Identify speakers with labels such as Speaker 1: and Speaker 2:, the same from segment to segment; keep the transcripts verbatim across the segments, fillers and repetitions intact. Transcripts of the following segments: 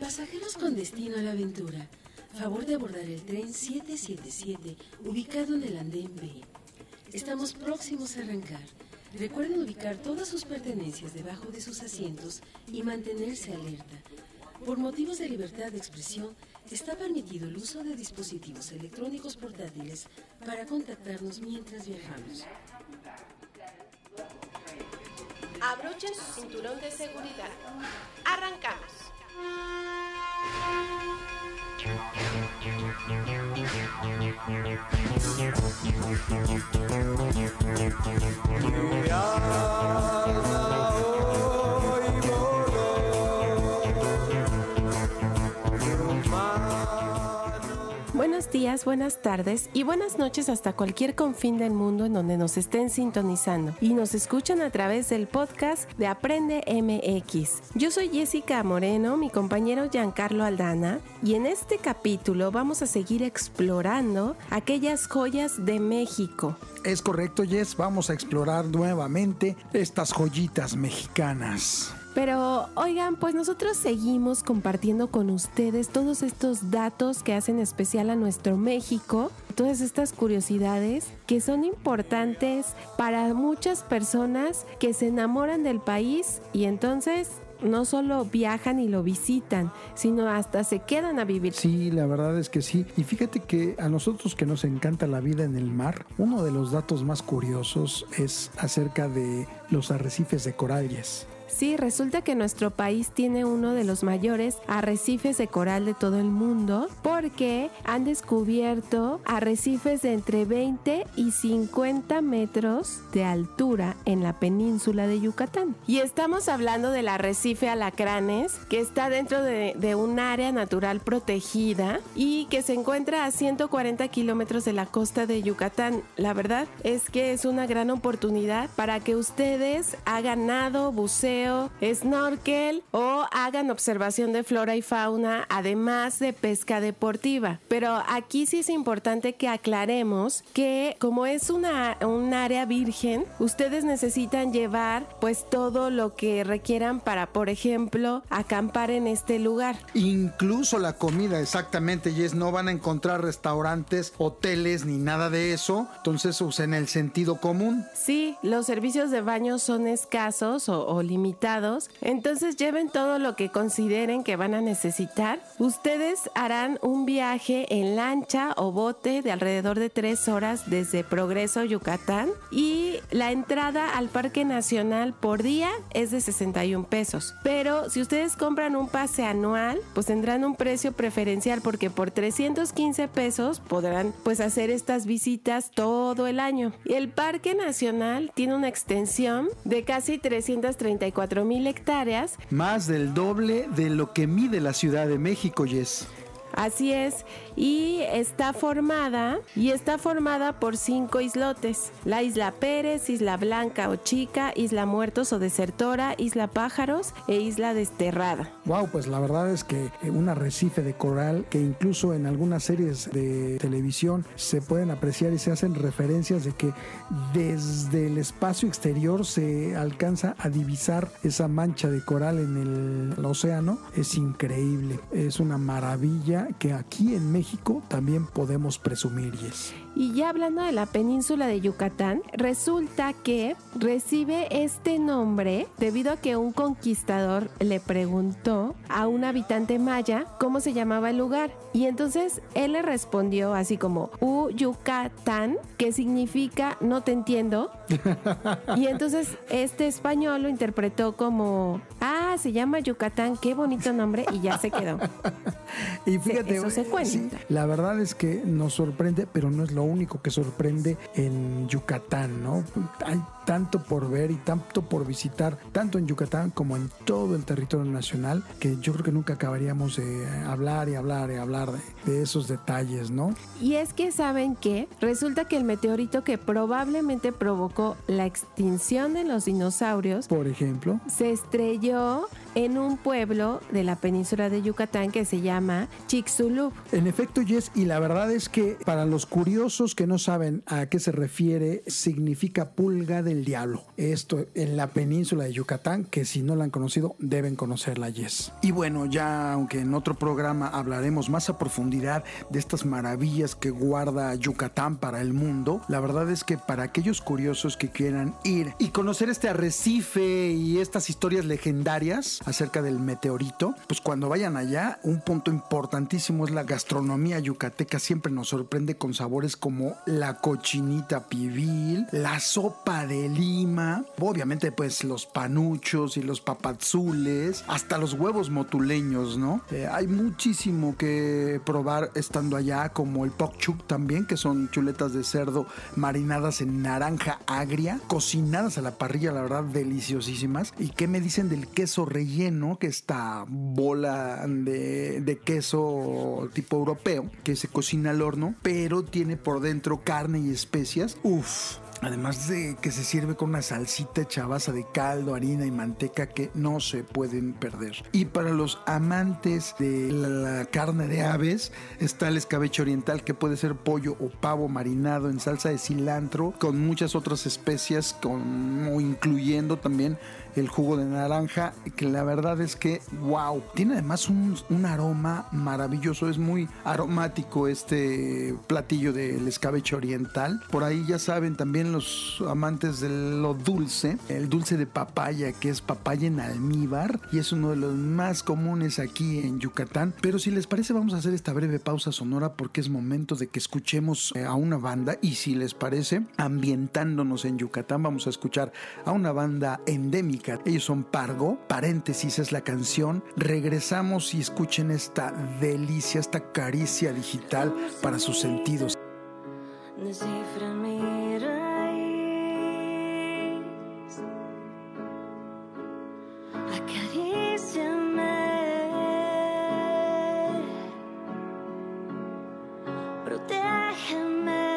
Speaker 1: Pasajeros con destino a la aventura, favor de abordar el tren siete siete siete, ubicado en el andén B. Estamos próximos a arrancar. Recuerden ubicar todas sus pertenencias debajo de sus asientos y mantenerse alerta. Por motivos de libertad de expresión, está permitido el uso de dispositivos electrónicos portátiles para contactarnos mientras viajamos.
Speaker 2: Abrochen su cinturón de seguridad. Arrancamos.
Speaker 3: Buenos días, buenas tardes y buenas noches hasta cualquier confín del mundo en donde nos estén sintonizando y nos escuchan a través del podcast de Aprende M X. Yo soy Jessica Moreno, mi compañero Giancarlo Aldana, y en este capítulo vamos a seguir explorando aquellas joyas de México.
Speaker 4: Es correcto, Jess, vamos a explorar nuevamente estas joyitas mexicanas.
Speaker 3: Pero, oigan, pues nosotros seguimos compartiendo con ustedes todos estos datos que hacen especial a nuestro México, todas estas curiosidades que son importantes para muchas personas que se enamoran del país y entonces no solo viajan y lo visitan, sino hasta se quedan a vivir.
Speaker 4: Sí, la verdad es que sí. Y fíjate que a nosotros que nos encanta la vida en el mar, uno de los datos más curiosos es acerca de los arrecifes de coral, Jess.
Speaker 3: Sí, resulta que nuestro país tiene uno de los mayores arrecifes de coral de todo el mundo porque han descubierto arrecifes de entre veinte y cincuenta metros de altura en la península de Yucatán. Y estamos hablando del arrecife Alacranes, que está dentro de, de un área natural protegida y que se encuentra a ciento cuarenta kilómetros de la costa de Yucatán. La verdad es que es una gran oportunidad para que ustedes hagan nado, buceo, snorkel o hagan observación de flora y fauna, además de pesca deportiva. Pero aquí sí es importante que aclaremos que como es una un área virgen, ustedes necesitan llevar pues todo lo que requieran para, por ejemplo, acampar en este lugar.
Speaker 4: Incluso la comida, exactamente, Jess, no van a encontrar restaurantes, hoteles ni nada de eso, entonces usen el sentido común.
Speaker 3: Sí, los servicios de baño son escasos o, o limitados. Entonces lleven todo lo que consideren que van a necesitar. Ustedes harán un viaje en lancha o bote de alrededor de tres horas desde Progreso, Yucatán, y la entrada al Parque Nacional por día es de sesenta y un pesos. Pero si ustedes compran un pase anual, pues tendrán un precio preferencial porque por trescientos quince pesos podrán pues hacer estas visitas todo el año. Y el Parque Nacional tiene una extensión de casi trescientas treinta y cuatro mil hectáreas.
Speaker 4: Más del doble de lo que mide la Ciudad de México, Jess.
Speaker 3: Así es, y está formada y está formada por cinco islotes: la Isla Pérez, Isla Blanca o Chica, Isla Muertos o Desertora, Isla Pájaros e Isla Desterrada.
Speaker 4: Wow, pues la verdad es que un arrecife de coral que incluso en algunas series de televisión se pueden apreciar y se hacen referencias de que desde el espacio exterior se alcanza a divisar esa mancha de coral en el, el océano. Es increíble, es una maravilla que aquí en México también podemos presumir, Jess.
Speaker 3: Y ya hablando de la península de Yucatán, resulta que recibe este nombre debido a que un conquistador le preguntó a un habitante maya cómo se llamaba el lugar. Y entonces él le respondió así como U Yucatán, que significa no te entiendo. Y entonces este español lo interpretó como ah, se llama Yucatán, qué bonito nombre, y ya se quedó.
Speaker 4: Y fíjate,
Speaker 3: eso se cuenta.
Speaker 4: Sí, la verdad es que nos sorprende, pero no es lo único que sorprende en Yucatán, ¿no? Hay tanto por ver y tanto por visitar, tanto en Yucatán como en todo el territorio nacional, que yo creo que nunca acabaríamos de hablar y hablar y hablar de, de esos detalles, ¿no?
Speaker 3: Y es que, ¿saben qué? Resulta que el meteorito que probablemente provocó la extinción de los dinosaurios,
Speaker 4: por ejemplo,
Speaker 3: se estrelló en un pueblo de la península de Yucatán que se llama Chicxulub.
Speaker 4: En efecto, Jess, y la verdad es que para los curiosos que no saben a qué se refiere, significa pulga del diablo. Esto en la península de Yucatán, que si no la han conocido, deben conocerla, Jess. Y bueno, ya aunque en otro programa hablaremos más a profundidad de estas maravillas que guarda Yucatán para el mundo, la verdad es que para aquellos curiosos que quieran ir y conocer este arrecife y estas historias legendarias acerca del meteorito, pues cuando vayan allá, un punto importantísimo es la gastronomía yucateca. Siempre nos sorprende con sabores como la cochinita pibil, la sopa de lima, obviamente pues los panuchos y los papazules, hasta los huevos motuleños, ¿no? Eh, hay muchísimo que probar estando allá, como el pokchuk también, que son chuletas de cerdo marinadas en naranja agria, cocinadas a la parrilla, la verdad, deliciosísimas. ¿Y qué me dicen del queso relleno? Que esta bola de, de queso tipo europeo, que se cocina al horno, pero tiene por dentro carne y especias. Uf. Además de que se sirve con una salsita hecha a base de caldo, harina y manteca que no se pueden perder. Y para los amantes de la carne de aves, está el escabeche oriental, que puede ser pollo o pavo marinado en salsa de cilantro con muchas otras especias, con, o incluyendo también el jugo de naranja, que la verdad es que wow, tiene además un, un aroma maravilloso. Es muy aromático este platillo del escabeche oriental. Por ahí ya saben también los amantes de lo dulce, el dulce de papaya, que es papaya en almíbar, y es uno de los más comunes aquí en Yucatán. Pero si les parece, vamos a hacer esta breve pausa sonora porque es momento de que escuchemos a una banda. Y si les parece, ambientándonos en Yucatán, vamos a escuchar a una banda endémica. Ellos son Pargo, paréntesis es la canción. Regresamos y escuchen esta delicia, esta caricia digital para sus sentidos.
Speaker 5: Descifra mi raíz, acaríciame, protégeme.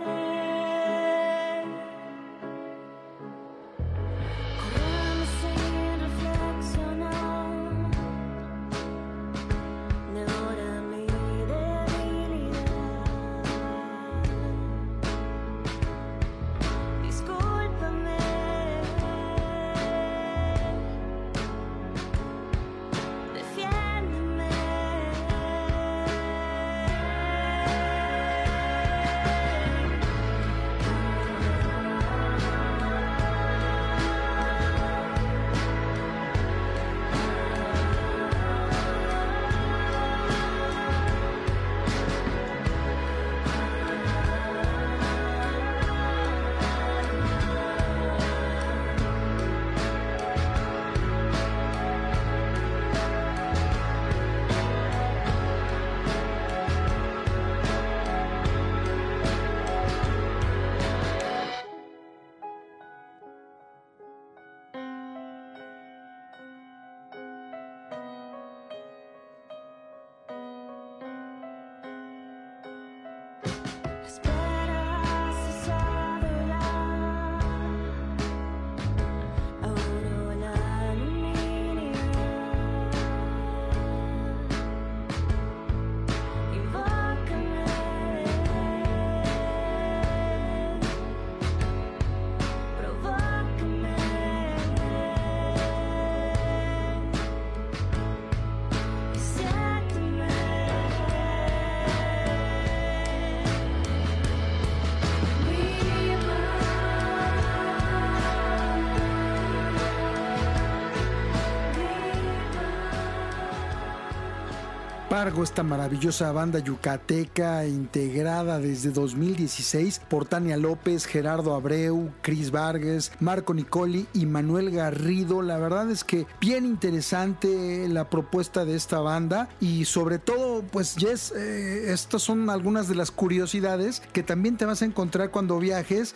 Speaker 4: Pargo, esta maravillosa banda yucateca integrada desde dos mil dieciséis por Tania López, Gerardo Abreu, Cris Vargas, Marco Nicoli y Manuel Garrido. La verdad es que bien interesante la propuesta de esta banda y sobre todo, pues Jess, eh, estas son algunas de las curiosidades que también te vas a encontrar cuando viajes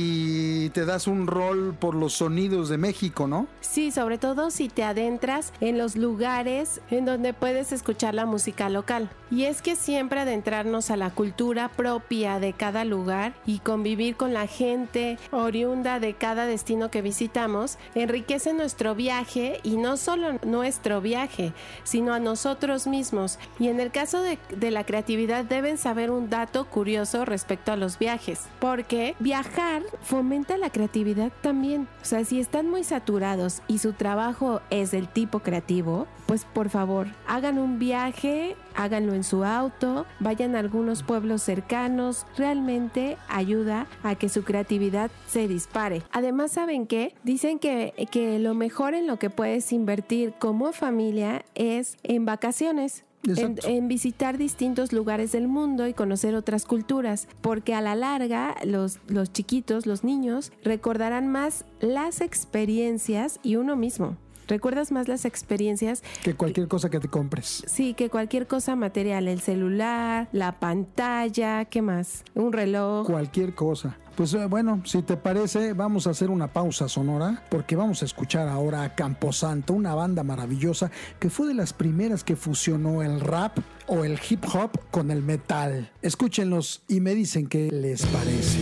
Speaker 4: si te das un rol por los sonidos de México, ¿no?
Speaker 3: Sí, sobre todo si te adentras en los lugares en donde puedes escuchar la música música local. Y es que siempre adentrarnos a la cultura propia de cada lugar y convivir con la gente oriunda de cada destino que visitamos enriquece nuestro viaje, y no solo nuestro viaje, sino a nosotros mismos. Y en el caso de, de la creatividad, deben saber un dato curioso respecto a los viajes, porque viajar fomenta la creatividad también. O sea, si están muy saturados y su trabajo es del tipo creativo, pues por favor, hagan un viaje, háganlo en su auto, vayan a algunos pueblos cercanos. Realmente ayuda a que su creatividad se dispare. Además, ¿saben qué? Dicen que, que lo mejor en lo que puedes invertir como familia es en vacaciones. En, en visitar distintos lugares del mundo y conocer otras culturas, porque a la larga los, los chiquitos, los niños, recordarán más las experiencias y uno mismo. ¿Recuerdas más las experiencias?
Speaker 4: Que cualquier cosa que te compres.
Speaker 3: Sí, que cualquier cosa material, el celular, la pantalla, ¿qué más? Un reloj.
Speaker 4: Cualquier cosa. Pues eh, bueno, si te parece, vamos a hacer una pausa sonora, porque vamos a escuchar ahora a Camposanto, una banda maravillosa que fue de las primeras que fusionó el rap o el hip hop con el metal. Escúchenlos y me dicen qué les parece.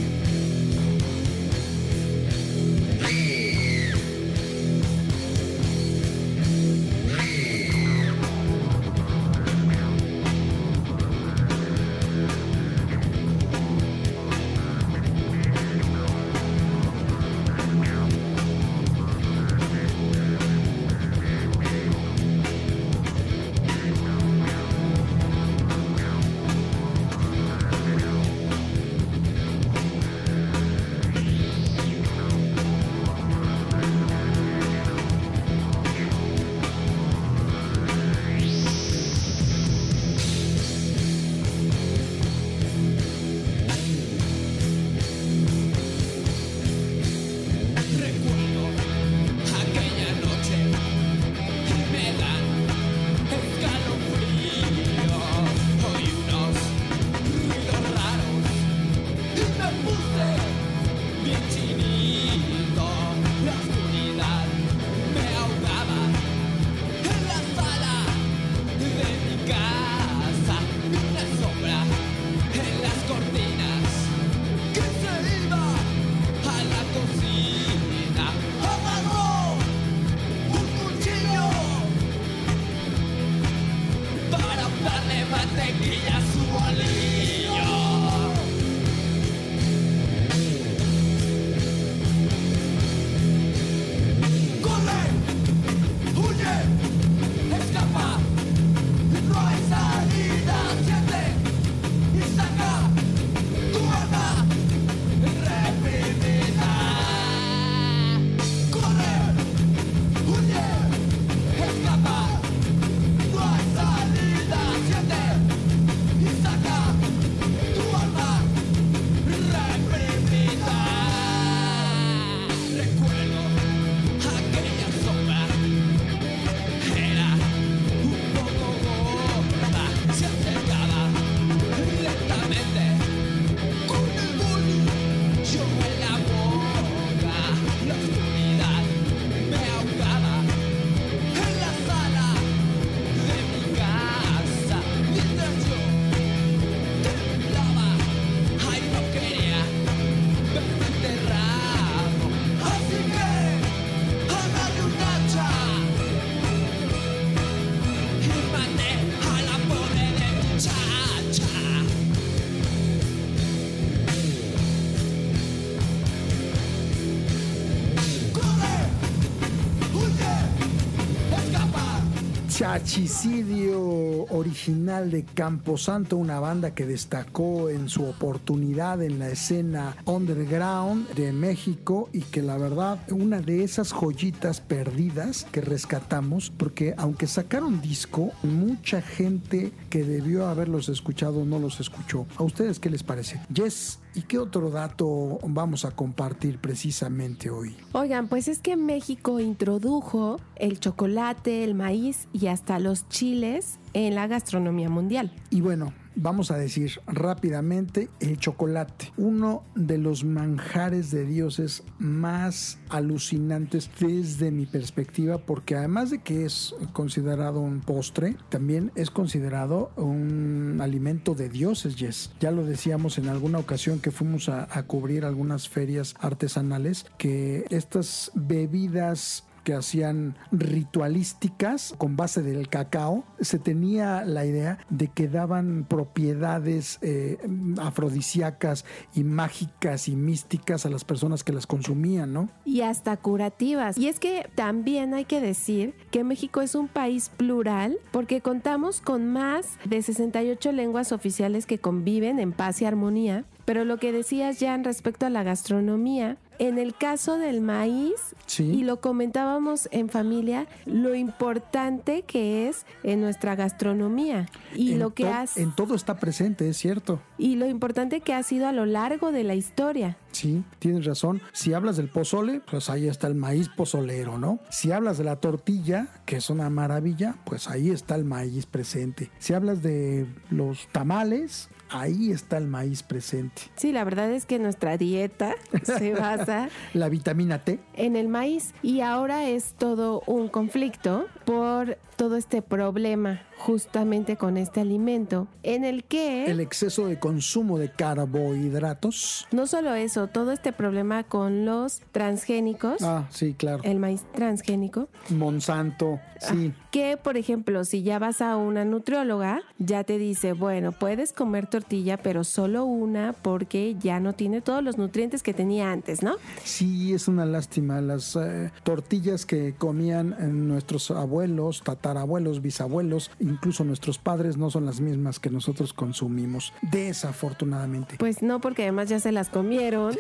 Speaker 4: Chachicidio original de Camposanto, una banda que destacó en su oportunidad en la escena underground de México y que la verdad, una de esas joyitas perdidas que rescatamos, porque aunque sacaron disco, mucha gente que debió haberlos escuchado no los escuchó. ¿A ustedes qué les parece? Jess, ¿y qué otro dato vamos a compartir precisamente hoy?
Speaker 3: Oigan, pues es que México introdujo el chocolate, el maíz y hasta los chiles en la gastronomía mundial.
Speaker 4: Y bueno, vamos a decir rápidamente el chocolate, uno de los manjares de dioses más alucinantes desde mi perspectiva, porque además de que es considerado un postre, también es considerado un alimento de dioses, Jess. Ya lo decíamos en alguna ocasión que fuimos a, a cubrir algunas ferias artesanales, que estas bebidas que hacían ritualísticas con base del cacao, se tenía la idea de que daban propiedades eh, afrodisíacas y mágicas y místicas a las personas que las consumían, ¿no?
Speaker 3: Y hasta curativas. Y es que también hay que decir que México es un país plural porque contamos con más de sesenta y ocho lenguas oficiales que conviven en paz y armonía. Pero lo que decías, Jan, respecto a la gastronomía, en el caso del maíz,
Speaker 4: sí,
Speaker 3: y lo comentábamos en familia, lo importante que es en nuestra gastronomía y
Speaker 4: en
Speaker 3: lo que
Speaker 4: to-
Speaker 3: has
Speaker 4: en todo está presente, es cierto.
Speaker 3: y lo importante que ha sido a lo largo de la historia.
Speaker 4: Sí, tienes razón. Si hablas del pozole, pues ahí está el maíz pozolero, ¿no? Si hablas de la tortilla, que es una maravilla, pues ahí está el maíz presente. Si hablas de los tamales, ahí está el maíz presente.
Speaker 3: Sí, la verdad es que nuestra dieta se basa
Speaker 4: La vitamina T.
Speaker 3: en el maíz y ahora es todo un conflicto por todo este problema justamente con este alimento en el que
Speaker 4: El exceso de consumo de carbohidratos.
Speaker 3: no solo eso, todo este problema con los transgénicos,
Speaker 4: Ah, sí, claro.
Speaker 3: el maíz transgénico,
Speaker 4: Monsanto, sí.
Speaker 3: que por ejemplo si ya vas a una nutrióloga ya te dice, bueno, puedes comer tortilla pero solo una porque ya no tiene todos los nutrientes que tenía antes, ¿no?
Speaker 4: Sí, es una lástima. Las eh, tortillas que comían eh, nuestros abuelos, tatarabuelos, bisabuelos, incluso nuestros padres, no son las mismas que nosotros consumimos, desafortunadamente.
Speaker 3: Pues no, porque además ya se las comieron.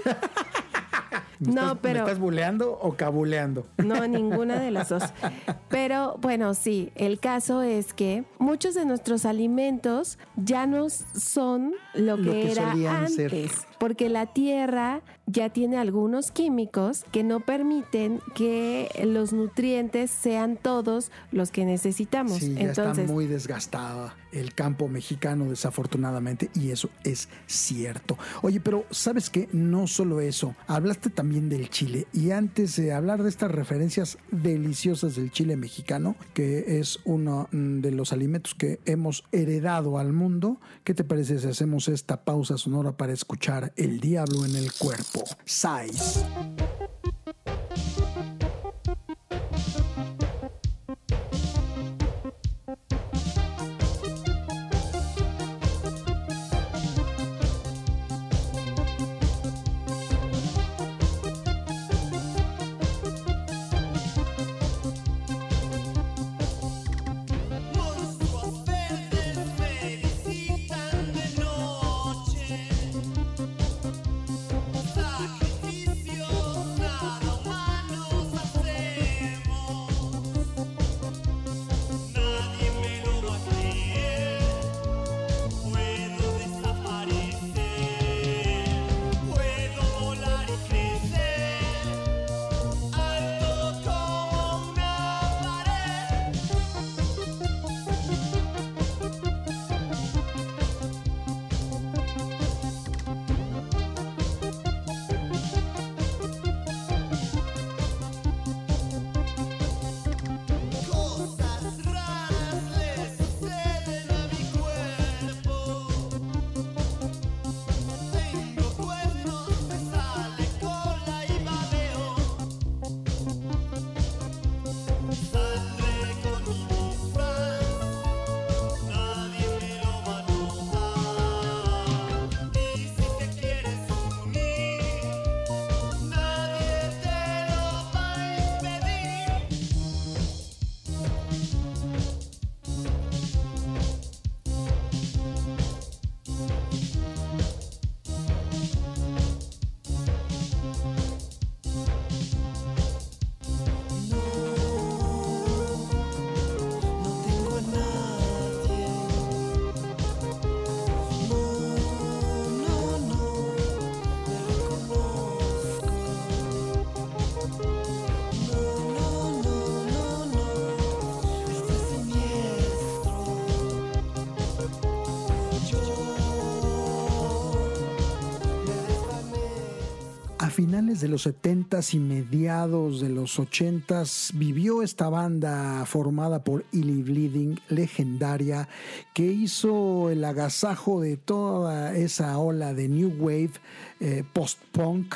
Speaker 4: ¿Me
Speaker 3: No,
Speaker 4: estás,
Speaker 3: pero
Speaker 4: ¿Me estás buleando o cabuleando?
Speaker 3: no, ninguna de las dos. Pero bueno, sí, el caso es que muchos de nuestros alimentos ya no son lo que,
Speaker 4: Lo que
Speaker 3: era
Speaker 4: solían
Speaker 3: antes,
Speaker 4: ser.
Speaker 3: porque la tierra ya tiene algunos químicos que no permiten que los nutrientes sean todos los que necesitamos.
Speaker 4: Sí, ya
Speaker 3: Entonces,
Speaker 4: está muy desgastada el campo mexicano, desafortunadamente, y eso es cierto. Oye, pero ¿sabes qué? No solo eso, hablaste también del chile, y antes de hablar de estas referencias deliciosas del chile mexicano, que es uno de los alimentos que hemos heredado al mundo, ¿qué te parece si hacemos esta pausa sonora para escuchar El Diablo en el Cuerpo? Size.
Speaker 6: Monstruos verdes felicitan de noche, sacrificios
Speaker 4: finales de los setentas y mediados de los ochentas vivió esta banda formada por Illy Bleeding, legendaria, que hizo el agasajo de toda esa ola de New Wave, eh, post-punk,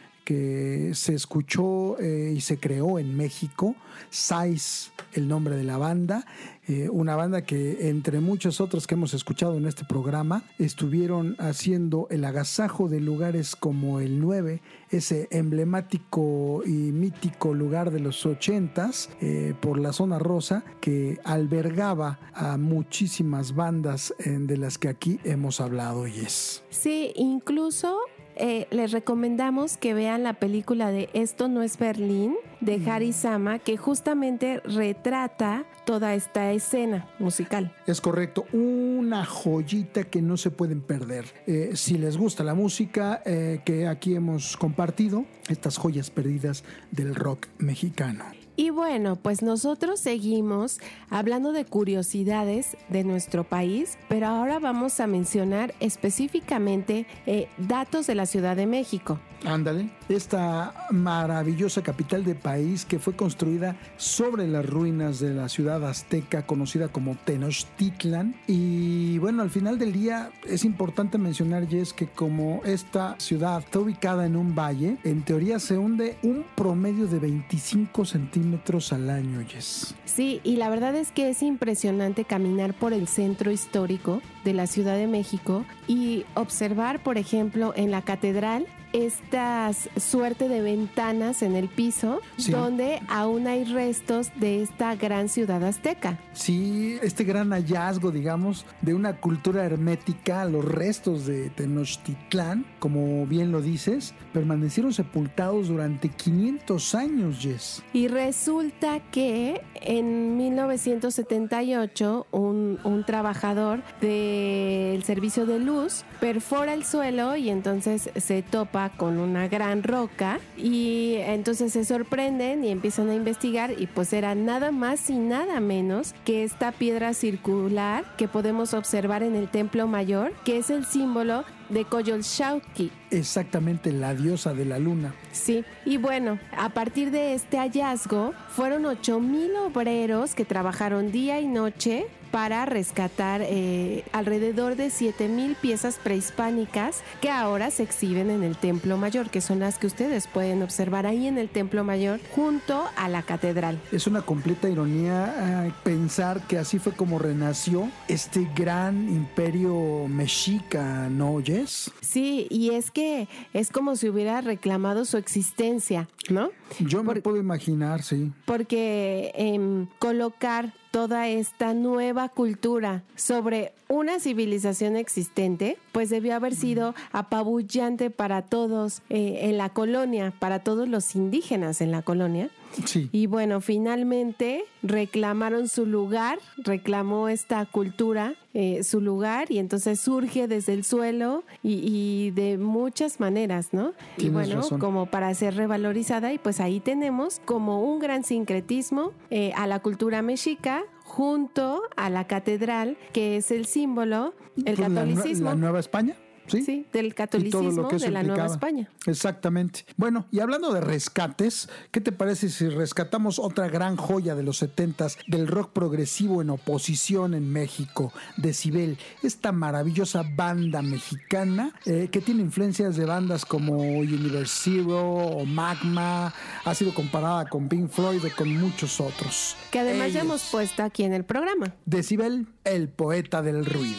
Speaker 4: que se escuchó eh, y se creó en México. Size, el nombre de la banda, eh, una banda que entre muchos otros que hemos escuchado en este programa estuvieron haciendo el agasajo de lugares como el nueve, ese emblemático y mítico lugar de los ochentas, eh, por la zona rosa, que albergaba a muchísimas bandas eh, de las que aquí hemos hablado. Yes.
Speaker 3: Sí, incluso Eh, les recomendamos que vean la película de Esto no es Berlín, de Harry Sama, que justamente retrata toda esta escena musical.
Speaker 4: Es correcto, una joyita que no se pueden perder. Eh, si les gusta la música eh, que aquí hemos compartido, estas joyas perdidas del rock mexicano.
Speaker 3: Y bueno, pues nosotros seguimos hablando de curiosidades de nuestro país, pero ahora vamos a mencionar específicamente eh, datos de la Ciudad de México.
Speaker 4: Ándale, esta maravillosa capital del país que fue construida sobre las ruinas de la ciudad azteca conocida como Tenochtitlan. Y bueno, al final del día es importante mencionar, Jess, que como esta ciudad está ubicada en un valle, en teoría se hunde un promedio de veinticinco centímetros al año, Jess.
Speaker 3: Sí, y la verdad es que es impresionante caminar por el centro histórico de la Ciudad de México y observar, por ejemplo, en la catedral, estas suerte de ventanas en el piso, sí, donde aún hay restos de esta gran ciudad azteca.
Speaker 4: Sí, este gran hallazgo, digamos, de una cultura hermética, los restos de Tenochtitlán, como bien lo dices, permanecieron sepultados durante quinientos años, Jess.
Speaker 3: Y resulta que en mil novecientos setenta y ocho un, un trabajador del servicio de luz perfora el suelo y entonces se topa con una gran roca y entonces se sorprenden y empiezan a investigar y pues era nada más y nada menos que esta piedra circular que podemos observar en el Templo Mayor, que es el símbolo de Coyolxauhqui.
Speaker 4: Exactamente, la diosa de la luna.
Speaker 3: Sí, y bueno, a partir de este hallazgo fueron ocho mil obreros que trabajaron día y noche para rescatar eh, alrededor de siete mil piezas prehispánicas que ahora se exhiben en el Templo Mayor, que son las que ustedes pueden observar ahí en el Templo Mayor junto a la catedral.
Speaker 4: Es una completa ironía eh, pensar que así fue como renació este gran imperio mexica, ¿no, Jess?
Speaker 3: Sí, y es que es como si hubiera reclamado su existencia, ¿no?
Speaker 4: Yo me
Speaker 3: Por,
Speaker 4: puedo imaginar, sí.
Speaker 3: Porque eh, colocar toda esta nueva cultura sobre una civilización existente, pues debió haber sido apabullante para todos eh, en la colonia, para todos los indígenas en la colonia.
Speaker 4: Sí.
Speaker 3: Y bueno, finalmente reclamaron su lugar, reclamó esta cultura eh, su lugar y entonces surge desde el suelo y, y de muchas maneras, ¿no?
Speaker 4: Tienes
Speaker 3: y bueno,
Speaker 4: razón.
Speaker 3: Como para ser revalorizada y pues ahí tenemos como un gran sincretismo eh, a la cultura mexica junto a la catedral, que es el símbolo, el
Speaker 4: Pues
Speaker 3: catolicismo.
Speaker 4: La, la Nueva España. Sí,
Speaker 3: sí, del catolicismo de la Nueva España.
Speaker 4: Exactamente. Bueno, y hablando de rescates, ¿qué te parece si rescatamos otra gran joya de los setentas del rock progresivo en oposición en México, Decibel, esta maravillosa banda mexicana eh, que tiene influencias de bandas como Universe Zero o Magma, ha sido comparada con Pink Floyd y con muchos otros.
Speaker 3: Que además
Speaker 4: Ellos.
Speaker 3: ya hemos puesto aquí en el programa.
Speaker 4: Decibel, el poeta del ruido.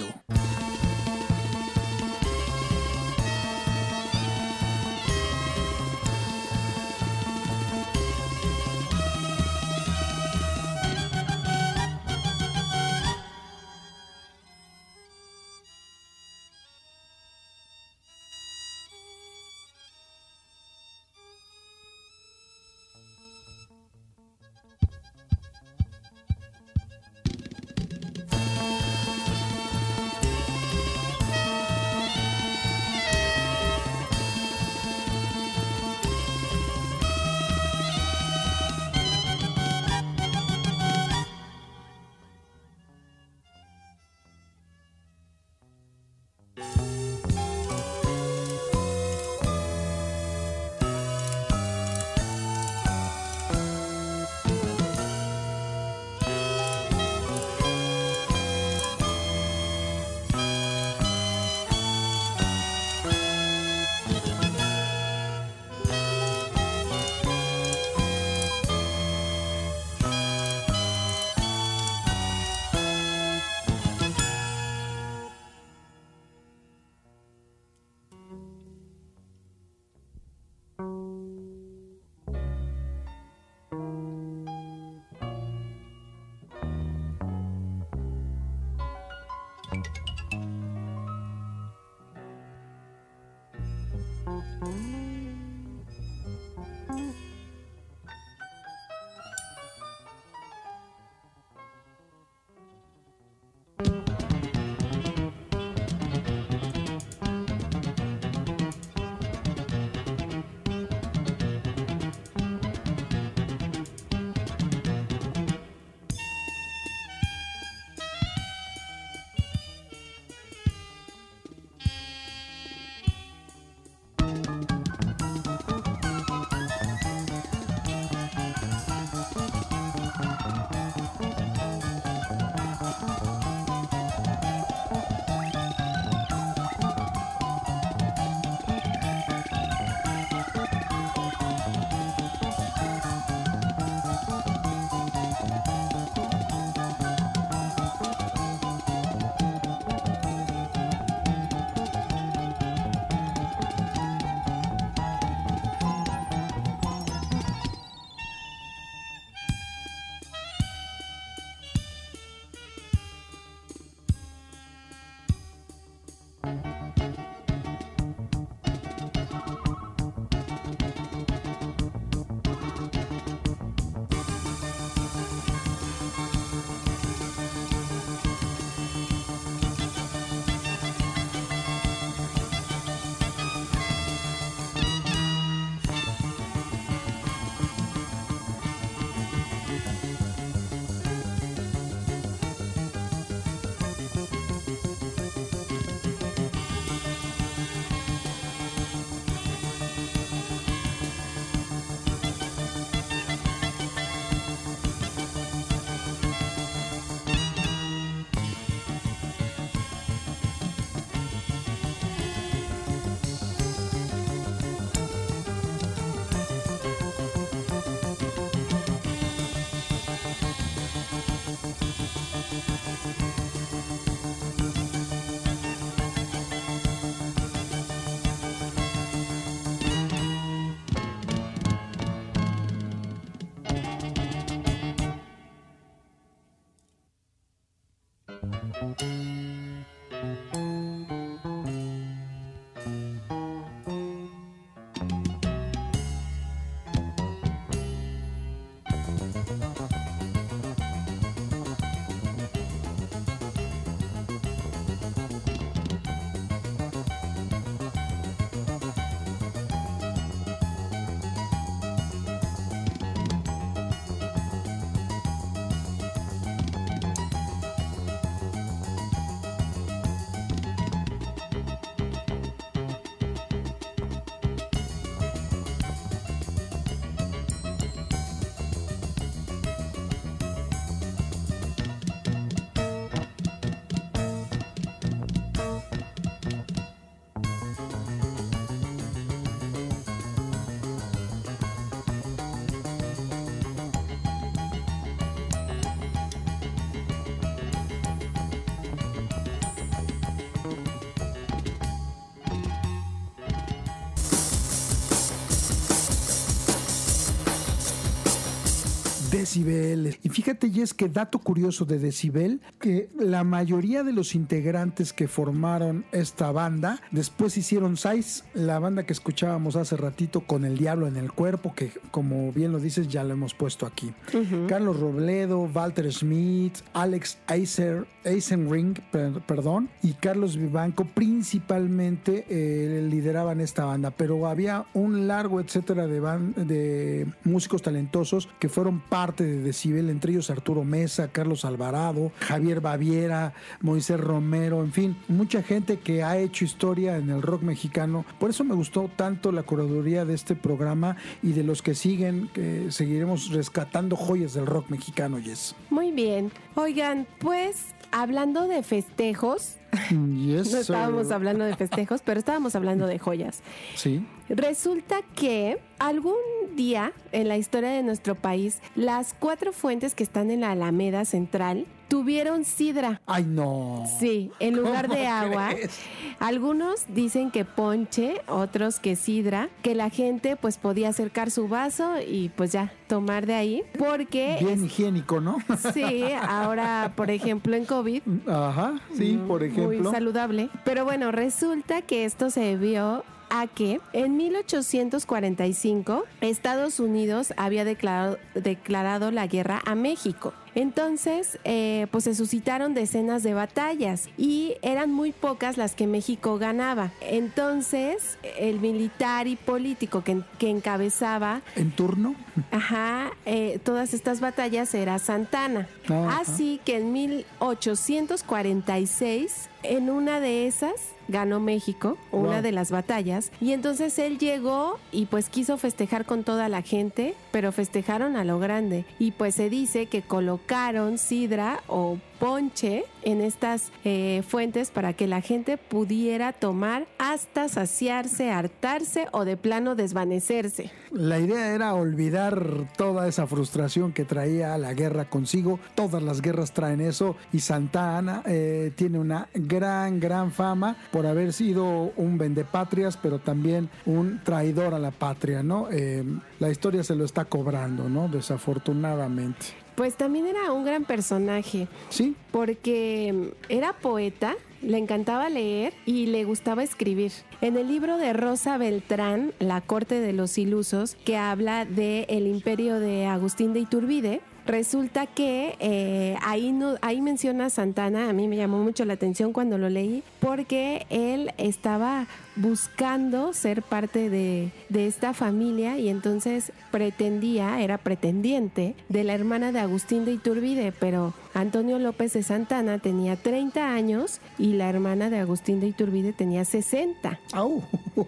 Speaker 4: Decibeles. Y fíjate, Jess, que dato curioso de Decibel, que la mayoría de los integrantes que formaron esta banda, después hicieron Size, la banda que escuchábamos hace ratito con El Diablo en el Cuerpo, que como bien lo dices, ya lo hemos puesto aquí. Uh-huh. Carlos Robledo, Walter Smith, Alex Eiser, Eisenring, per, perdón, y Carlos Vivanco principalmente eh, lideraban esta banda, pero había un largo etcétera de, band, de músicos talentosos que fueron parte de Decibel, entre ellos Arturo Mesa, Carlos Alvarado, Javier Baviera, Moisés Romero, en fin, mucha gente que ha hecho historia en el rock mexicano. Por eso me gustó tanto la curaduría de este programa y de los que siguen, que seguiremos rescatando joyas del rock mexicano, Jess.
Speaker 3: Muy bien. Oigan, pues hablando de festejos,
Speaker 4: yes,
Speaker 3: no estábamos
Speaker 4: sir.
Speaker 3: hablando de festejos, pero estábamos hablando de joyas.
Speaker 4: Sí.
Speaker 3: Resulta que algún día en la historia de nuestro país, las cuatro fuentes que están en la Alameda Central tuvieron sidra.
Speaker 4: ¡Ay, no!
Speaker 3: Sí, en lugar de agua.
Speaker 4: crees?
Speaker 3: Algunos dicen que ponche, otros que sidra, que la gente pues podía acercar su vaso y pues ya tomar de ahí, porque...
Speaker 4: Bien higiénico, ¿no?
Speaker 3: Sí, ahora, por ejemplo, en COVID.
Speaker 4: Ajá, sí, por ejemplo.
Speaker 3: Muy saludable. Pero bueno, resulta que esto se debió a que en mil ochocientos cuarenta y cinco Estados Unidos había declarado, declarado la guerra a México. Entonces, eh, pues se suscitaron decenas de batallas y eran muy pocas las que México ganaba. Entonces, el militar y político que, que encabezaba...
Speaker 4: ¿En turno?
Speaker 3: Ajá, eh, todas estas batallas era Santana.
Speaker 4: Ajá.
Speaker 3: Así que en mil ochocientos cuarenta y seis, en una de esas, ganó México, una
Speaker 4: Wow.
Speaker 3: de las batallas. Y entonces él llegó y pues quiso festejar con toda la gente, pero festejaron a lo grande. Y pues se dice que colocaron sidra o ponche en estas eh, fuentes para que la gente pudiera tomar hasta saciarse, hartarse o de plano desvanecerse.
Speaker 4: La idea era olvidar toda esa frustración que traía la guerra consigo. Todas las guerras traen eso y Santa Ana eh, tiene una gran, gran fama por haber sido un vendepatrias, pero también un traidor a la patria, ¿no? Eh, la historia se lo está cobrando, ¿no? Desafortunadamente.
Speaker 3: Pues también era un gran personaje.
Speaker 4: Sí.
Speaker 3: Porque era poeta, le encantaba leer y le gustaba escribir. En el libro de Rosa Beltrán, La corte de los ilusos, que habla del imperio de Agustín de Iturbide, resulta que eh, ahí, no, ahí menciona a Santana. A mí me llamó mucho la atención cuando lo leí, porque él estaba buscando ser parte de, de esta familia y entonces pretendía, era pretendiente de la hermana de Agustín de Iturbide, pero Antonio López de Santana tenía treinta años y la hermana de Agustín de Iturbide tenía sesenta.
Speaker 4: Au.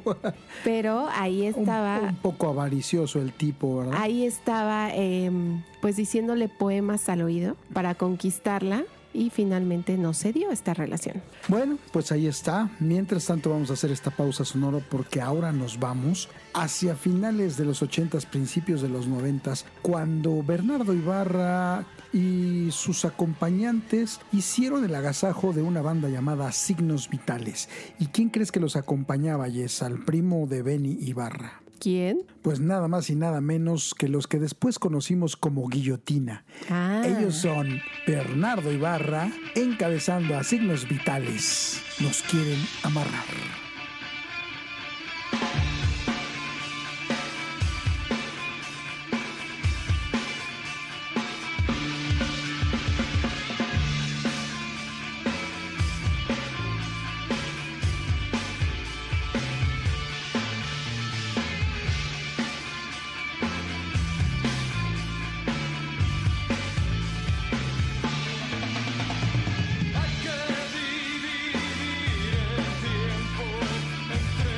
Speaker 3: Pero ahí estaba...
Speaker 4: Un, un poco avaricioso el tipo, ¿verdad?
Speaker 3: Ahí estaba eh, pues diciéndole poemas al oído para conquistarla. Y finalmente no se dio esta relación.
Speaker 4: Bueno, pues ahí está. Mientras tanto vamos a hacer esta pausa sonora porque ahora nos vamos hacia finales de los ochentas, principios de los noventas, cuando Bernardo Ibarra y sus acompañantes hicieron el agasajo de una banda llamada Signos Vitales. ¿Y quién crees que los acompañaba, Jess? Al primo de Benny Ibarra.
Speaker 3: ¿Quién?
Speaker 4: Pues nada más y nada menos que los que después conocimos como Guillotina.
Speaker 3: Ah.
Speaker 4: Ellos son Bernardo Ibarra, encabezando a Signos Vitales. Nos quieren amarrar.
Speaker 6: Hay que dividir el tiempo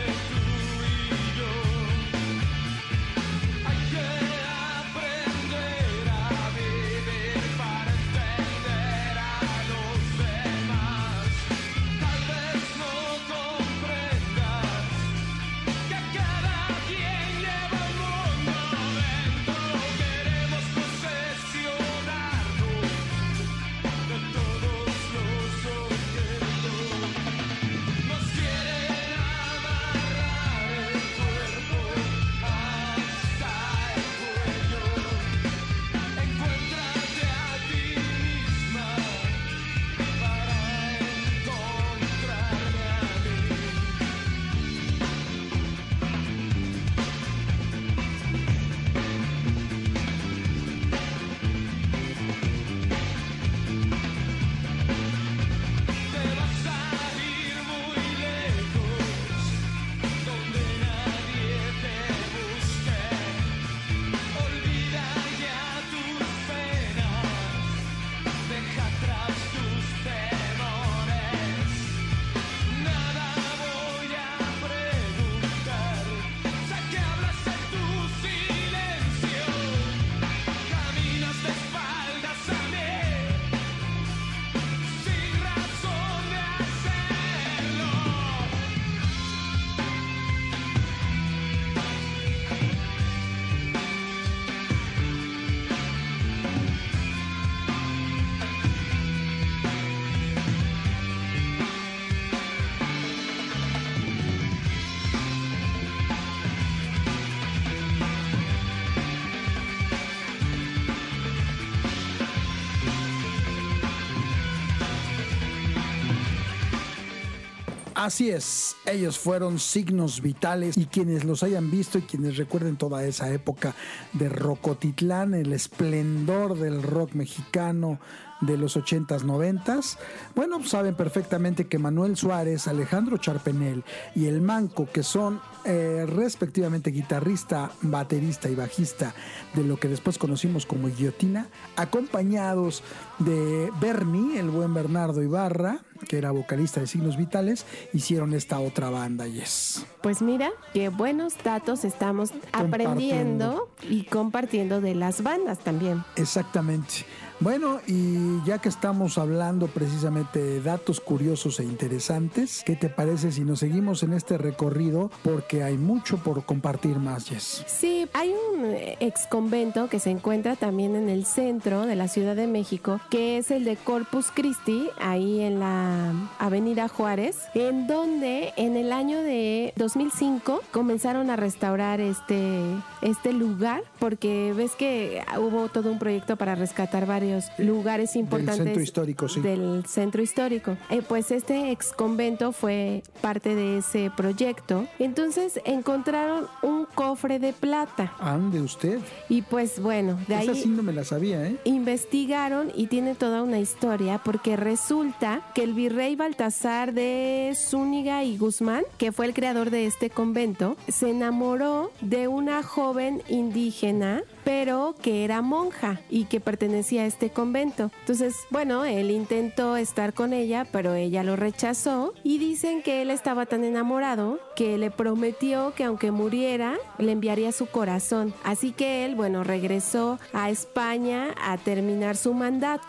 Speaker 4: Así es, ellos fueron Signos Vitales, y quienes los hayan visto y quienes recuerden toda esa época de Rocotitlán, el esplendor del rock mexicano de los ochentas, noventas, bueno, saben perfectamente que Manuel Suárez, Alejandro Charpenel y El Manco, que son eh, respectivamente guitarrista, baterista y bajista de lo que después conocimos como Guillotina, acompañados de Bernie, el buen Bernardo Ibarra, que era vocalista de Signos Vitales, hicieron esta otra banda, Yes.
Speaker 3: Pues mira, qué buenos datos estamos aprendiendo y compartiendo de las bandas también.
Speaker 4: Exactamente. Bueno, y ya que estamos hablando precisamente de datos curiosos e interesantes, ¿qué te parece si nos seguimos en este recorrido? Porque hay mucho por compartir más, Jess.
Speaker 3: Sí, hay un ex convento que se encuentra también en el centro de la Ciudad de México, que es el de Corpus Christi, ahí en la Avenida Juárez, en donde en el año de dos mil cinco comenzaron a restaurar este, este lugar, porque ves que hubo todo un proyecto para rescatar varios lugares importantes
Speaker 4: del centro histórico, sí.
Speaker 3: Del centro histórico. Eh, pues este ex convento fue parte de ese proyecto. Entonces encontraron un cofre de plata.
Speaker 4: Ande usted.
Speaker 3: Y pues bueno, de
Speaker 4: Esa
Speaker 3: ahí
Speaker 4: sí no me la sabía, ¿eh?
Speaker 3: investigaron y tiene toda una historia, porque resulta que el virrey Baltasar de Zúñiga y Guzmán, que fue el creador de este convento, se enamoró de una joven indígena, pero que era monja y que pertenecía a este convento. Entonces, bueno, él intentó estar con ella, pero ella lo rechazó, y dicen que él estaba tan enamorado que le prometió que aunque muriera, le enviaría su corazón. Así que él, bueno, regresó a España a terminar su mandato,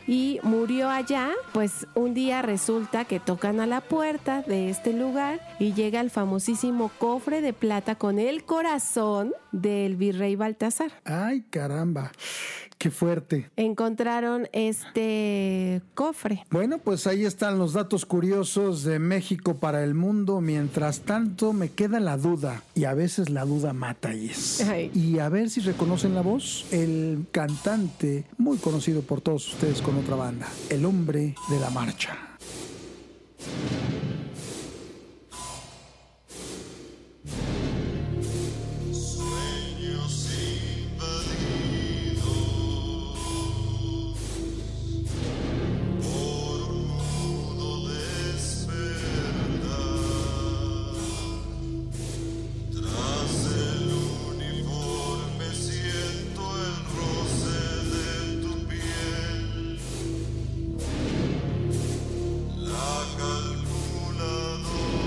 Speaker 3: y murió allá. Pues un día resulta que tocan a la puerta de este lugar y llega el famosísimo cofre de plata con el corazón del virrey Baltasar.
Speaker 4: Ay, caramba, qué fuerte.
Speaker 3: Encontraron este cofre.
Speaker 4: Bueno, pues ahí están los datos curiosos de México para el mundo. Mientras tanto, me queda la duda, y a veces la duda mata, Yes.
Speaker 3: Ay.
Speaker 4: Y a ver si reconocen la voz. El cantante muy conocido por todos ustedes con otra banda, El Hombre de la Marcha.
Speaker 6: Sueños invadidos por un mudo despertar. Tras el uniforme siento el roce de tu piel. La calculadora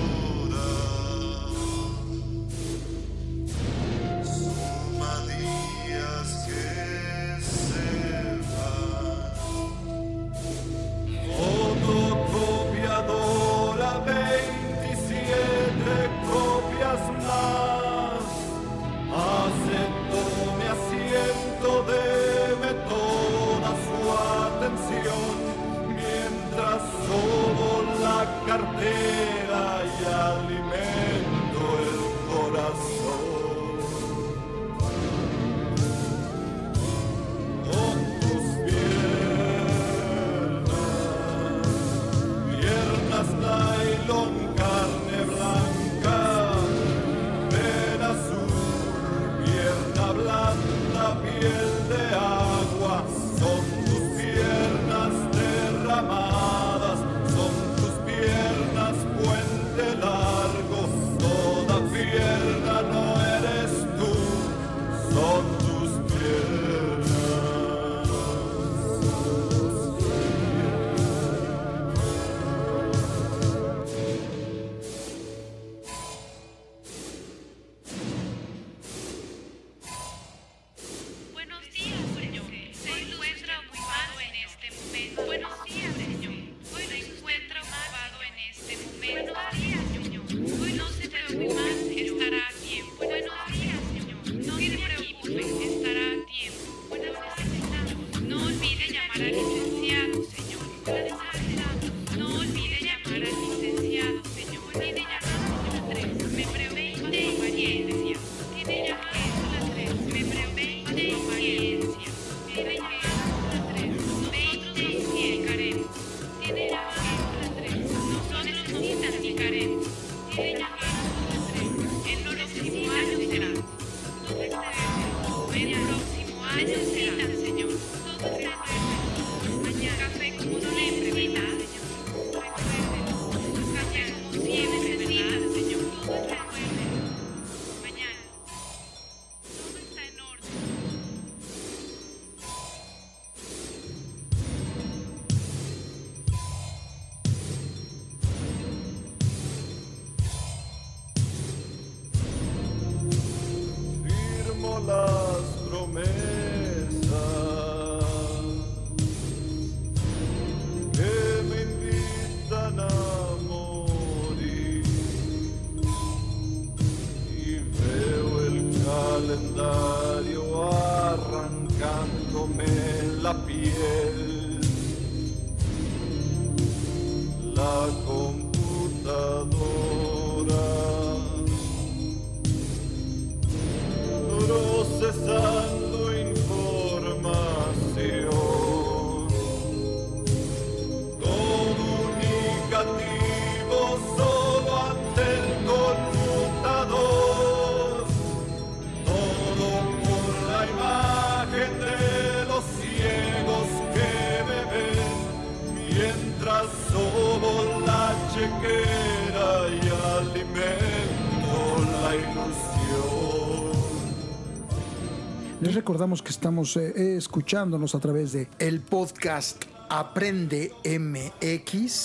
Speaker 6: suma días que se van. Fotocopiadora, veintisiete copias más. Acepto mi asiento, deme toda su atención. Mientras sobo la cartera y alimento el corazón. Con tus piernas, piernas nylon, carne blanca, vena azul, pierna blanda, piel de agua. Son tus piernas derramadas, son tus piernas puente largo. Toda pierna no eres tú, son tus piernas.
Speaker 7: Buenos días, señor. Se encuentra ocupado en este momento. Buenos días, señor. Hoy se encuentra ocupado en este momento. Buenos días, señor. Hoy no se preocupe, estará a tiempo. Buenos días, señor. No se preocupe, estará a tiempo. Buenos días, no olvide llamar al licenciado, señor. No olvide llamar al licenciado, señor. Tiene llamado a las tres. Me preocupa de impaciencia. Tiene llamado a las tres. Me preocupa de impaciencia. Tiene llamado a las tres. Nosotros nos llegaremos. Tiene llamado a las tres. Nosotros necesitan llegaremos. Tiene llamado a las tres. El próximo año será. Todo está bien. El próximo año será, señor. Todo está bien. Mañana café como no le previna, señor. Recuerde, café como siempre necesita, señor. Todo está bien. Mañana. Todo está en orden.
Speaker 6: Firmo las promesas que me invitan a morir y veo el calendario arrancándome la piel. La computadora procesando información, comunicativo solo ante el conmutador, todo por la imagen de los ciegos que me ven, mientras sobo la chequera y alimento la ilusión.
Speaker 4: Les recordamos que estamos eh, escuchándonos a través de el podcast Aprende M X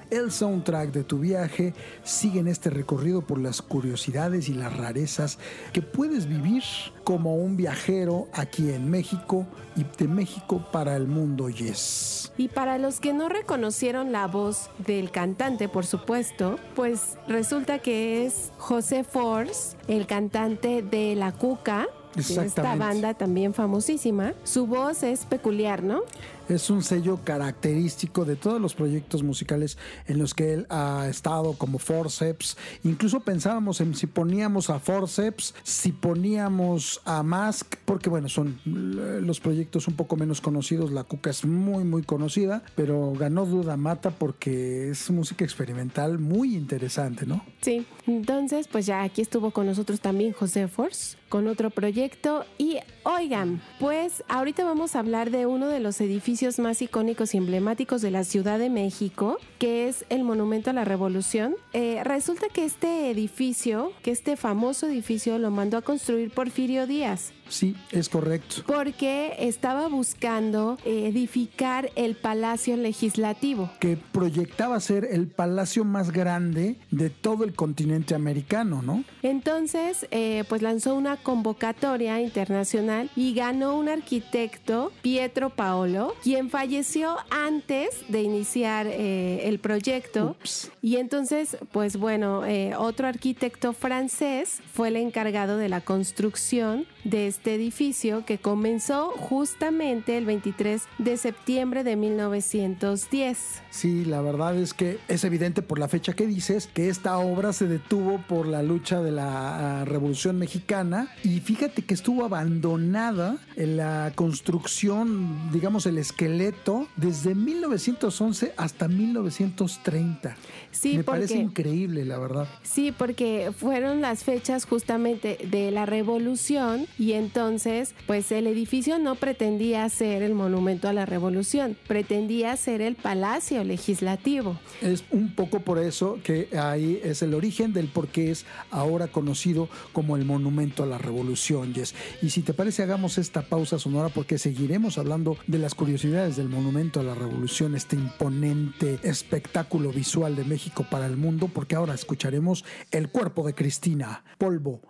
Speaker 4: el soundtrack de tu viaje. Sigue en este recorrido por las curiosidades y las rarezas que puedes vivir como un viajero aquí en México y de México para el mundo, yes.
Speaker 3: Y para los que no reconocieron la voz del cantante, por supuesto, pues resulta que es José Force, el cantante de La Cuca, esta banda también famosísima. Su voz es peculiar, ¿no?
Speaker 4: Es un sello característico de todos los proyectos musicales en los que él ha estado, como Forceps. Incluso pensábamos en si poníamos a Forceps, si poníamos a Mask, porque bueno, son los proyectos un poco menos conocidos. La Cuca es muy muy conocida, pero ganó Duda Mata porque es música experimental muy interesante, ¿no?
Speaker 3: Sí, entonces pues ya aquí estuvo con nosotros también José Force con otro proyecto. Y oigan, pues ahorita vamos a hablar de uno de los edificios más icónicos y emblemáticos de la Ciudad de México, que es el Monumento a la Revolución. Eh, resulta que este edificio, que este famoso edificio lo mandó a construir Porfirio Díaz.
Speaker 4: Sí, es correcto.
Speaker 3: Porque estaba buscando edificar el Palacio Legislativo,
Speaker 4: que proyectaba ser el palacio más grande de todo el continente americano, ¿no?
Speaker 3: Entonces, eh, pues lanzó una convocatoria internacional y ganó un arquitecto, Pietro Paolo, quien falleció antes de iniciar eh, el proyecto.
Speaker 4: Ups.
Speaker 3: Y entonces, pues bueno, eh, otro arquitecto francés fue el encargado de la construcción de este edificio, que comenzó justamente el veintitrés de septiembre de mil novecientos diez.
Speaker 4: Sí, la verdad es que es evidente por la fecha que dices que esta obra se detuvo por la lucha de la uh, Revolución Mexicana, y fíjate que estuvo abandonada en la construcción, digamos el esqueleto, desde mil novecientos once hasta mil novecientos treinta.
Speaker 3: Sí,
Speaker 4: me
Speaker 3: porque,
Speaker 4: parece increíble, la verdad.
Speaker 3: Sí, porque fueron las fechas justamente de la Revolución, y entonces pues el edificio no pretendía ser el Monumento a la Revolución, pretendía ser el Palacio Legislativo.
Speaker 4: Es un poco por eso que ahí es el origen del por qué es ahora conocido como el Monumento a la Revolución, Jess. Y si te parece, hagamos esta pausa sonora, porque seguiremos hablando de las curiosidades del Monumento a la Revolución, este imponente espectáculo visual de México para el mundo, porque ahora escucharemos El cuerpo de Cristina, Polvo.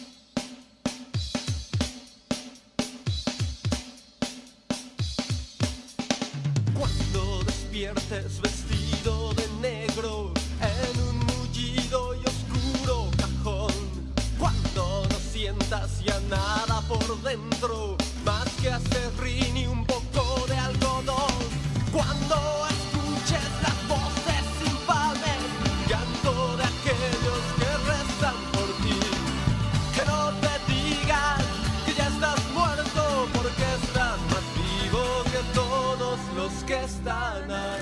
Speaker 8: Cuando despiertes vestido de negro en un mullido y oscuro cajón, cuando no sientas ya nada por dentro más que acerrín y un poco de algodón, cuando escuches las voces infames, llanto de aquellos que rezan por ti, que no te digan que ya estás muerto, porque estás más vivo que todos los que están ahí.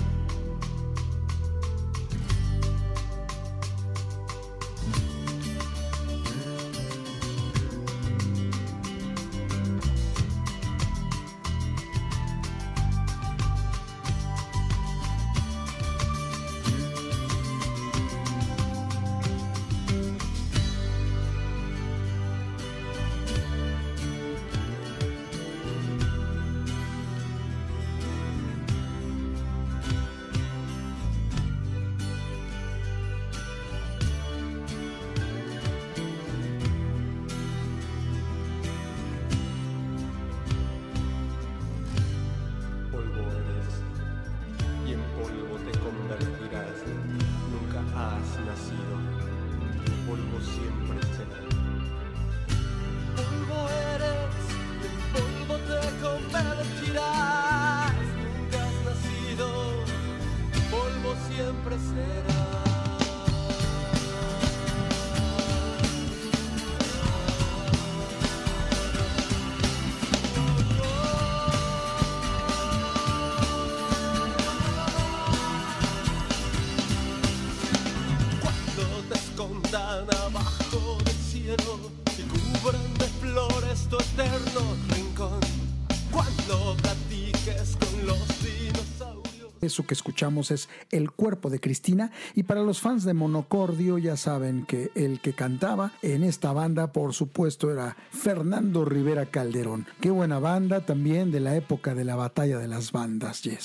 Speaker 4: Eso que escuchamos es El cuerpo de Cristina, y para los fans de Monocordio ya saben que el que cantaba en esta banda, por supuesto, era Fernando Rivera Calderón. Qué buena banda, también de la época de la batalla de las bandas, yes.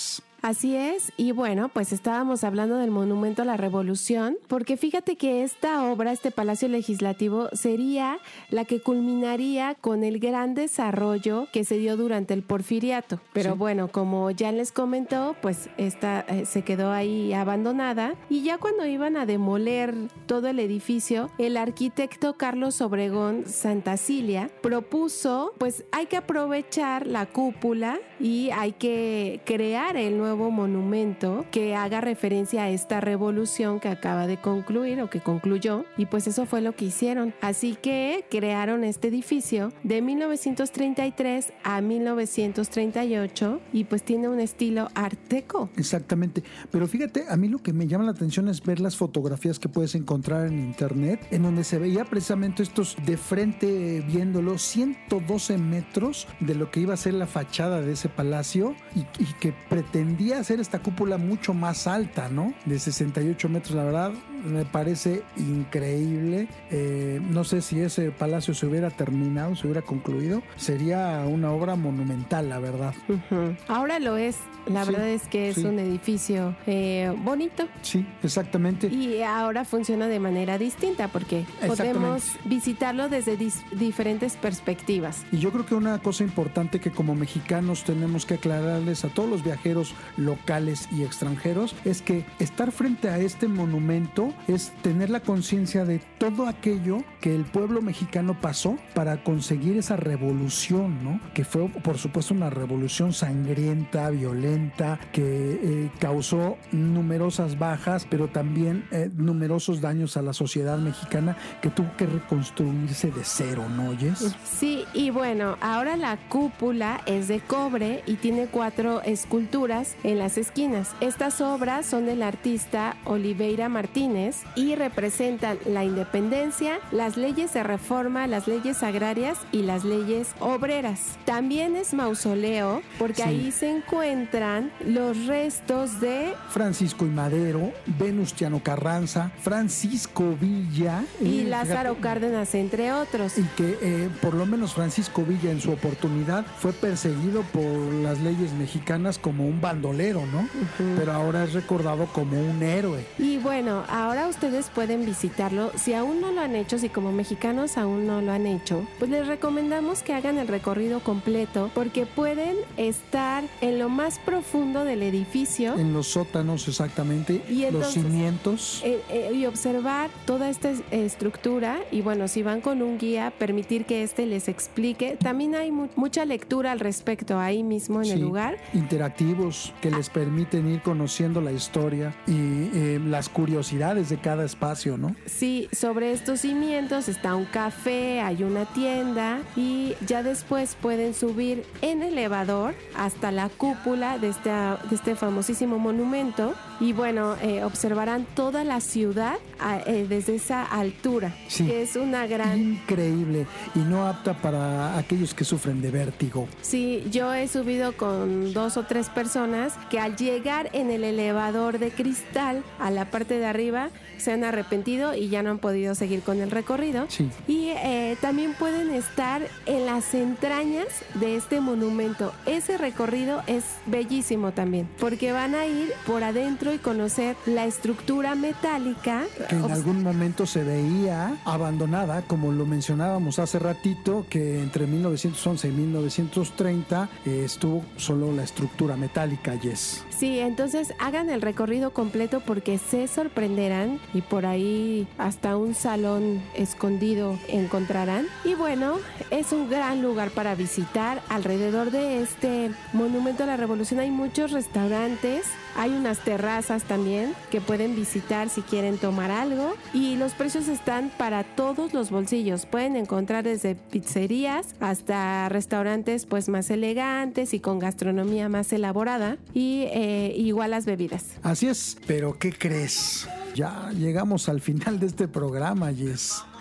Speaker 3: Así es, y bueno, pues estábamos hablando del Monumento a la Revolución, porque fíjate que esta obra, este Palacio Legislativo, sería la que culminaría con el gran desarrollo que se dio durante el Porfiriato. Pero sí. Bueno, como ya les comentó, pues esta eh, se quedó ahí abandonada, y ya cuando iban a demoler todo el edificio, el arquitecto Carlos Obregón Santacilia propuso, pues hay que aprovechar la cúpula y hay que crear el nuevo monumento que haga referencia a esta revolución que acaba de concluir o que concluyó, y pues eso fue lo que hicieron. Así que crearon este edificio de mil novecientos treinta y tres a mil novecientos treinta y ocho, y pues tiene un estilo art deco.
Speaker 4: Exactamente, pero fíjate, a mí lo que me llama la atención es ver las fotografías que puedes encontrar en internet, en donde se veía precisamente estos de frente, viéndolo, ciento doce metros de lo que iba a ser la fachada de ese palacio, y, y que pretendía hacer esta cúpula mucho más alta, ¿no? De sesenta y ocho metros, la verdad, me parece increíble. Eh, no sé si ese palacio se hubiera terminado, se hubiera concluido, sería una obra monumental, la verdad.
Speaker 3: Uh-huh. Ahora lo es, la sí, verdad es que es sí. un edificio eh, bonito.
Speaker 4: Sí, exactamente.
Speaker 3: Y ahora funciona de manera distinta porque podemos visitarlo desde dis- diferentes perspectivas.
Speaker 4: Y yo creo que una cosa importante que como mexicanos tenemos que aclararles a todos los viajeros locales y extranjeros es que estar frente a este monumento es tener la conciencia de todo aquello que el pueblo mexicano pasó para conseguir esa revolución, ¿no? Que fue, por supuesto, una revolución sangrienta, violenta, que eh, causó numerosas bajas, pero también eh, numerosos daños a la sociedad mexicana, que tuvo que reconstruirse de cero, ¿no oyes?
Speaker 3: Sí, y bueno, ahora la cúpula es de cobre y tiene cuatro esculturas en las esquinas. Estas obras son del artista Oliveira Martínez y representan la independencia, las leyes de reforma, las leyes agrarias y las leyes obreras. También es mausoleo porque sí. ahí se encuentran los restos de
Speaker 4: Francisco I. Madero, Venustiano Carranza, Francisco Villa
Speaker 3: y
Speaker 4: eh,
Speaker 3: Lázaro Cárdenas, entre otros.
Speaker 4: Y que eh, por lo menos Francisco Villa en su oportunidad fue perseguido por las leyes mexicanas como un bandolero, ¿no? Uh-huh. Pero ahora es recordado como un héroe.
Speaker 3: Y bueno, ahora ustedes pueden visitarlo. Si aún no lo han hecho, si como mexicanos aún no lo han hecho, pues les recomendamos que hagan el recorrido completo porque pueden estar en lo más profundo del edificio.
Speaker 4: En los sótanos, exactamente. Y entonces, los cimientos.
Speaker 3: Eh, eh, y observar toda esta estructura. Y bueno, si van con un guía, permitir que éste les explique. También hay mu- mucha lectura al respecto ahí mismo en sí, el lugar.
Speaker 4: Interactivos que les permiten ir conociendo la historia y eh, las curiosidades de cada espacio, ¿no?
Speaker 3: Sí, sobre estos cimientos está un café, hay una tienda y ya después pueden subir en elevador hasta la cúpula de este, de este famosísimo monumento y bueno, eh, observarán toda la ciudad eh, desde esa altura,
Speaker 4: sí,
Speaker 3: que es una gran...
Speaker 4: Increíble y no apta para aquellos que sufren de vértigo.
Speaker 3: Sí, yo he subido con dos o tres personas que al llegar en el elevador de cristal a la parte de arriba se han arrepentido y ya no han podido seguir con el recorrido.
Speaker 4: Sí.
Speaker 3: Y eh, también pueden estar en las entrañas de este monumento. Ese recorrido es bellísimo también, porque van a ir por adentro y conocer la estructura metálica.
Speaker 4: Que en algún momento se veía abandonada, como lo mencionábamos hace ratito, que entre mil novecientos once y mil novecientos treinta eh, estuvo solo la estructura metálica, Yes.
Speaker 3: Sí, entonces hagan el recorrido completo porque se sorprenderán y por ahí hasta un salón escondido encontrarán. Y bueno, es un gran lugar para visitar. Alrededor de este monumento a la revolución hay muchos restaurantes, hay unas terrazas también que pueden visitar si quieren tomar algo y los precios están para todos los bolsillos. Pueden encontrar desde pizzerías hasta restaurantes pues más elegantes y con gastronomía más elaborada y eh, igual las bebidas.
Speaker 4: Así es, pero ¿qué crees? Ya llegamos al final de este programa, Yes.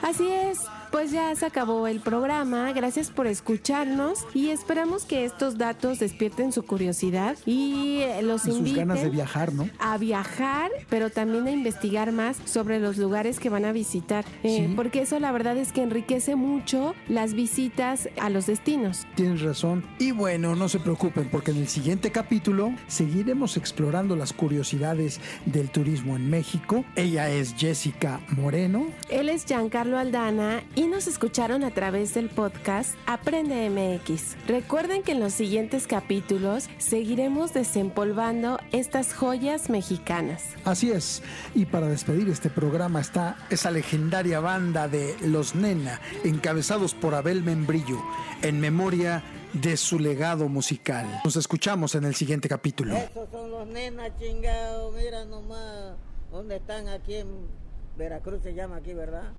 Speaker 3: Así es, pues ya se acabó el programa. Gracias por escucharnos y esperamos que estos datos despierten su curiosidad y los
Speaker 4: Y sus
Speaker 3: inviten
Speaker 4: ganas de viajar, ¿no?
Speaker 3: a viajar, pero también a investigar más sobre los lugares que van a visitar, eh,
Speaker 4: Sí.
Speaker 3: porque eso la verdad es que enriquece mucho las visitas a los destinos.
Speaker 4: Tienes razón. Y bueno, no se preocupen porque en el siguiente capítulo seguiremos explorando las curiosidades del turismo en México. Ella es Jessica Moreno.
Speaker 3: Él es Giancarlo Aldana y nos escucharon a través del podcast Aprende M X. Recuerden que en los siguientes capítulos seguiremos desempolvando estas joyas mexicanas.
Speaker 4: Así es. Y para despedir este programa está esa legendaria banda de Los Nena, encabezados por Abel Membrillo, en memoria de su legado musical. Nos escuchamos en el siguiente capítulo.
Speaker 9: Esos son los Nena, chingado. Mira nomás dónde están, aquí en Veracruz se llama aquí, ¿verdad?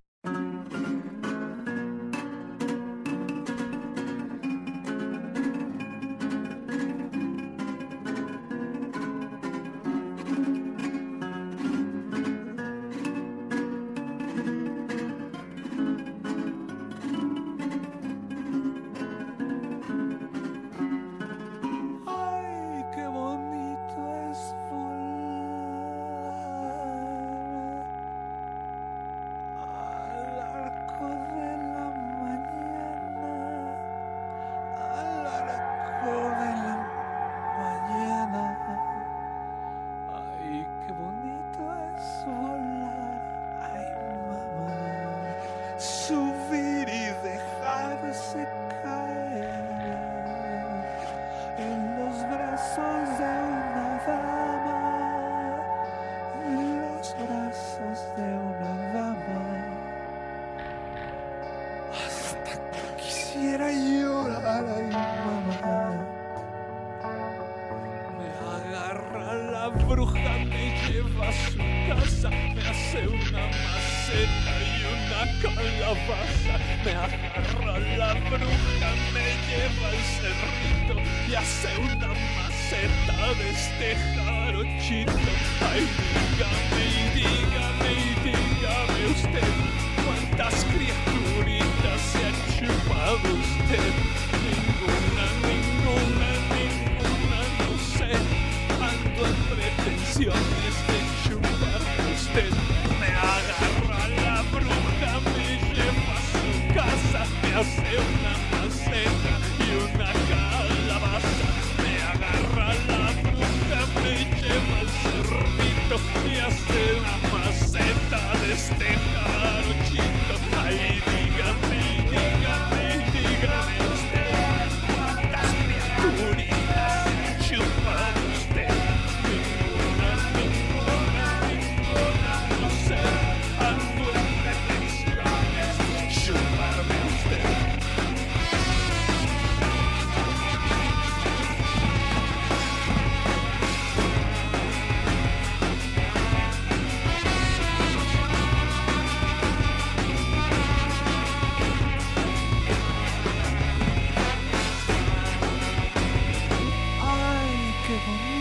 Speaker 8: Ay, qué bonito es volar al arco de la mañana, al arco de la mañana. Ay, qué bonito es volar, ay mamá, subir y dejarse caer en los brazos de una dama, en los brazos de una dama. Hasta quisiera llorar, ay mamá. Me agarra la bruja, me lleva a su casa, me hace una maceta y una calabaza. Me agarra la bruja, me lleva al cerrito y hace una maceta de este jarochito. Ay, dígame y dígame y dígame usted, ¿cuántas criaturitas se ha chupado usted? Ninguna, ninguna, ninguna, no sé. Ando en pretensiones de chupar usted. Me agarra la bruja, me lleva a su casa, me hace una maceta y una calabaza. Me agarra la bruja, me lleva al cerdito y hace una maceta de este jarochito. Ay, dígame, dígame, dígame usted, ¿cuántas criaturitas se ha chupado usted? Ninguna, ninguna, ninguna, no sé. Ando en pretensiones de chuparme usted. Ay, qué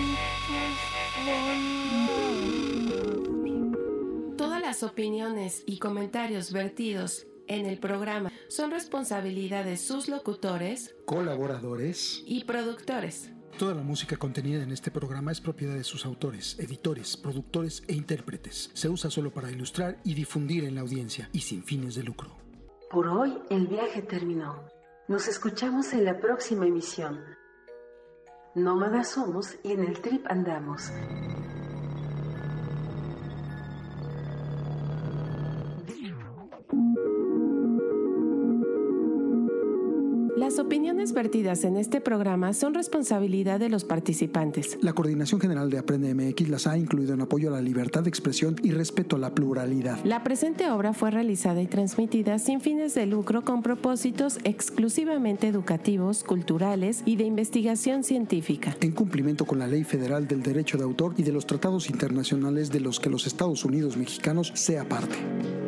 Speaker 8: bonito es volar.
Speaker 3: Todas las opiniones y comentarios vertidos en el programa son responsabilidad de sus locutores
Speaker 4: Colaboradores.
Speaker 3: y productores.
Speaker 4: Toda la música contenida en este programa es propiedad de sus autores, editores, productores e intérpretes. Se usa solo para ilustrar y difundir en la audiencia y sin fines de lucro.
Speaker 1: Por hoy el viaje terminó. Nos escuchamos en la próxima emisión. Nómadas somos y en el trip andamos.
Speaker 3: Las opiniones vertidas en este programa son responsabilidad de los participantes.
Speaker 4: La Coordinación General de Aprende M X las ha incluido en apoyo a la libertad de expresión y respeto a la pluralidad.
Speaker 3: La presente obra fue realizada y transmitida sin fines de lucro con propósitos exclusivamente educativos, culturales y de investigación científica.
Speaker 4: En cumplimiento con la Ley Federal del Derecho de Autor y de los tratados internacionales de los que los Estados Unidos mexicanos sea parte.